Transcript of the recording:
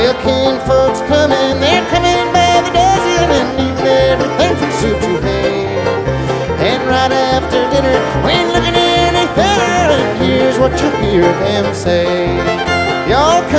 Well, kin folks coming, they're coming by the dozen and eating everything from soup to hay. And right after dinner, we ain't looking any better, and here's what you hear them say.